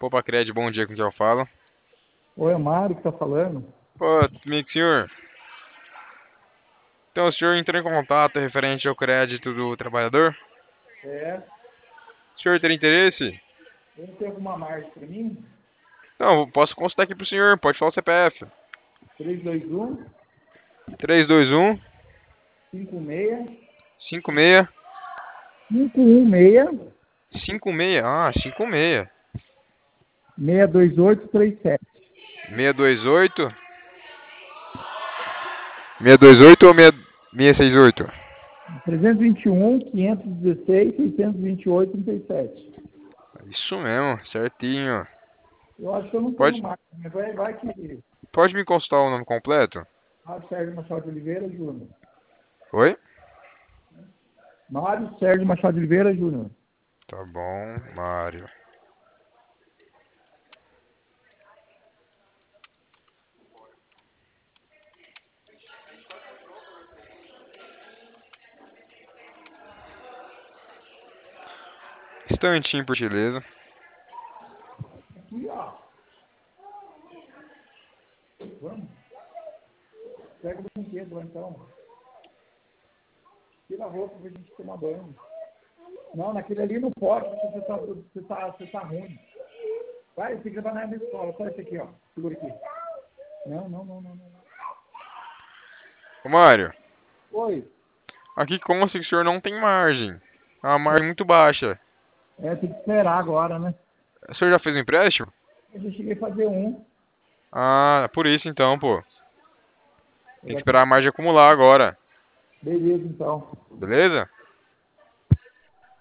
Cred, bom dia, com quem eu falo? Oi, é o Mário que tá falando. Pô, comigo, senhor. Então, o senhor entrou em contato referente ao crédito do trabalhador? É, O senhor tem interesse? ele tem alguma margem para mim? Não, eu posso consultar aqui pro senhor, pode falar o CPF. 321 321 56 56 516 56. Ah, 56. 628 37. 628. 628 ou 668? 321 516 628 37. Isso mesmo, certinho. Eu acho que eu não tenho Pode, mais, mas vai que pode me consultar o nome completo? Mário Sérgio Machado de Oliveira Júnior. Oi? Mário Sérgio Machado de Oliveira Júnior. Tá bom, Mário. Instantinho, por gentileza. Aqui, ó. Vamos. Pega o brinquedo lá então. Tira a roupa pra gente tomar banho. Não, naquele ali não pode, porque você tá ruim. Vai, tem que levar na escola. Só esse aqui, ó. Segura aqui. Não. Ô, Mário, Oi. aqui consta que o senhor não tem margem. É uma margem muito baixa. Tem que esperar agora, né? O senhor já fez um empréstimo? Eu já cheguei a fazer um. Ah, por isso então, pô. Tem que Agora tem esperar a margem acumular agora. Beleza, então. Beleza?